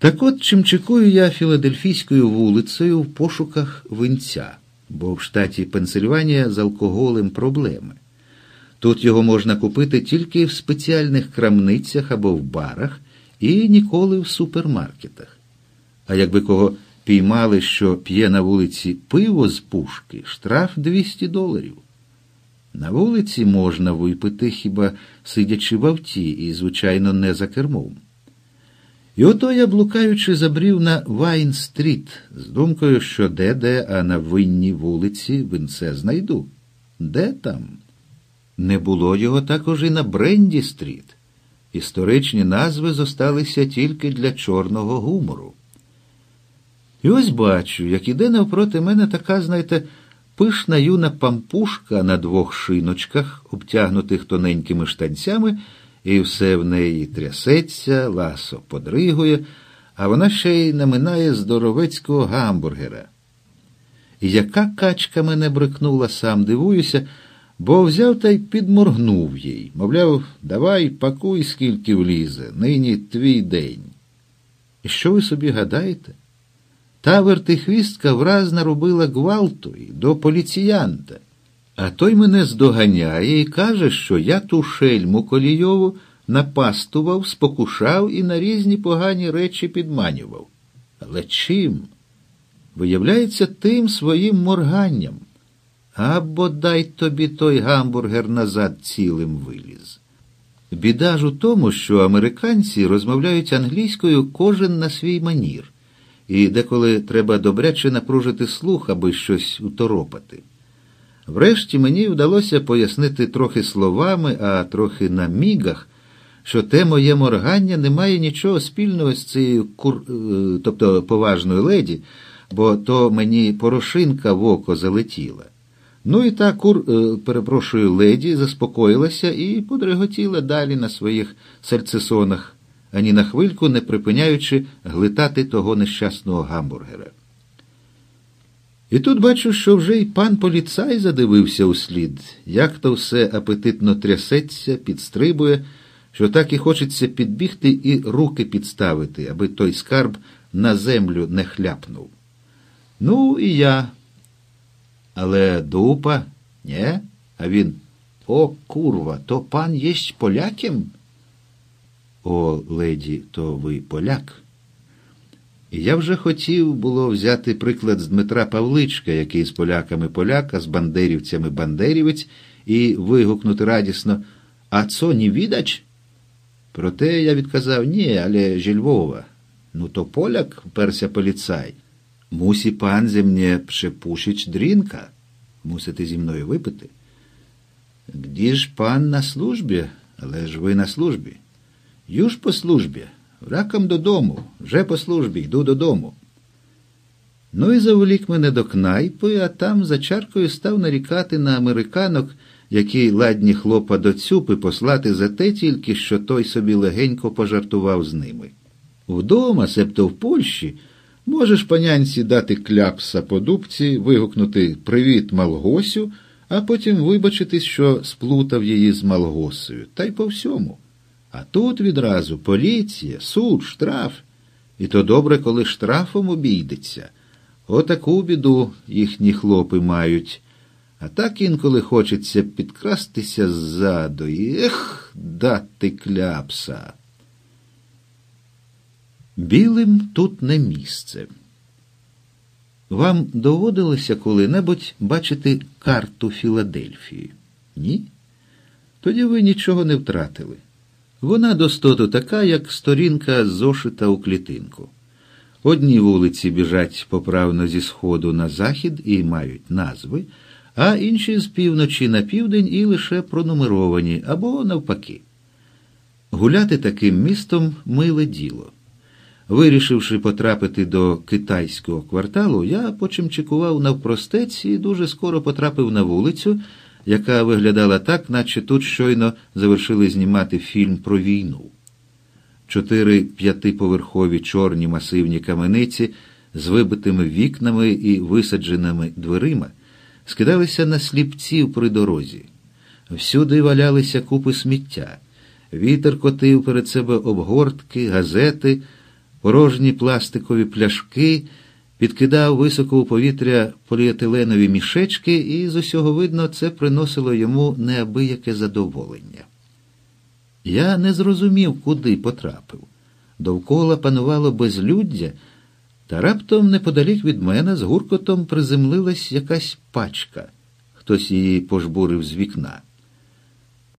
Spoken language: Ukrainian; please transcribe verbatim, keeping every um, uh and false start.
Так от чимчикую я Філадельфійською вулицею в пошуках винця, бо в штаті Пенсильванія з алкоголем проблеми. Тут його можна купити тільки в спеціальних крамницях або в барах і ніколи в супермаркетах. А якби кого піймали, що п'є на вулиці пиво з пушки, штраф двісті доларів. На вулиці можна випити, хіба сидячи в авті і, звичайно, не за кермом. І ото я, блукаючи, забрів на Вайн-стріт з думкою, що де-де, а на винній вулиці винце знайду. Де там? Не було його також і на Бренді-стріт. Історичні назви зосталися тільки для чорного гумору. І ось бачу, як іде навпроти мене така, знаєте, пишна юна пампушка на двох шиночках, обтягнутих тоненькими штанцями, і все в неї трясеться, ласо подригує, а вона ще й наминає здоровецького гамбургера. І яка качка мене брикнула, сам дивуюся, бо взяв та й підморгнув їй. Мовляв, давай, пакуй, скільки влізе, нині твій день. І що ви собі гадаєте? Та вертихвістка враз наробила гвалту й до поліціянта. А той мене здоганяє і каже, що я ту шельму Колійову напастував, спокушав і на різні погані речі підманював. Але чим? Виявляється, тим своїм морганням. А бодай тобі той гамбургер назад цілим виліз. Біда ж у тому, що американці розмовляють англійською кожен на свій манір. І деколи треба добряче напружити слух, аби щось уторопати. Врешті мені вдалося пояснити трохи словами, а трохи на мігах, що те моє моргання не має нічого спільного з цією кур... тобто поважною леді, бо то мені порошинка в око залетіла. Ну і та кур, перепрошую, леді заспокоїлася і подриготіла далі на своїх сальцесонах, ані на хвильку не припиняючи глитати того нещасного гамбургера. І тут бачу, що вже й пан поліцай задивився услід, як то все апетитно трясеться, підстрибує, що так і хочеться підбігти і руки підставити, аби той скарб на землю не хляпнув. Ну і я. Але дупа? Нє? А він: о, курва, то пан єсть поляким? О, леді, то ви поляк? І я вже хотів було взяти приклад з Дмитра Павличка, який з поляками поляк, а з бандерівцями бандерівець, і вигукнути радісно: а цо, не відач? Проте я відказав: ні, але зі Львова. Ну то поляк, вперся поліцай. Мусі пан зі мне припушить дрінка. Мусите зі мною випити. Где ж пан на службі? Але ж ви на службі. Юж по службі. Раком додому. Вже по службі, йду додому. Ну і заволік мене до кнайпи, а там за чаркою став нарікати на американок, які ладні хлопа до цюпи послати за те тільки, що той собі легенько пожартував з ними. Вдома, себто в Польщі, можеш панянці дати кляпса по дубці, вигукнути «Привіт, Малгосю», а потім вибачитись, що сплутав її з Малгосою. Та й по всьому. А тут відразу поліція, суд, штраф. І то добре, коли штрафом обійдеться. Отаку біду їхні хлопи мають. А так інколи хочеться підкрастися ззаду і, ех, дати кляпса. Білим тут не місце. Вам доводилося коли-небудь бачити карту Філадельфії? Ні? Тоді ви нічого не втратили. Вона достоту така, як сторінка зошита у клітинку. Одні вулиці біжать поправно зі сходу на захід і мають назви, а інші з півночі на південь і лише пронумеровані, або навпаки. Гуляти таким містом – миле діло. Вирішивши потрапити до китайського кварталу, я почимчикував навпростець і дуже скоро потрапив на вулицю, яка виглядала так, наче тут щойно завершили знімати фільм про війну. Чотири п'ятиповерхові чорні масивні камениці з вибитими вікнами і висадженими дверима скидалися на сліпців при дорозі. Всюди валялися купи сміття. Вітер котив перед себе обгортки, газети, порожні пластикові пляшки, підкидав високо у повітря поліетиленові мішечки, і з усього видно, це приносило йому неабияке задоволення. Я не зрозумів, куди потрапив. Довкола панувало безлюддя, та раптом неподалік від мене з гуркотом приземлилась якась пачка. Хтось її пожбурив з вікна.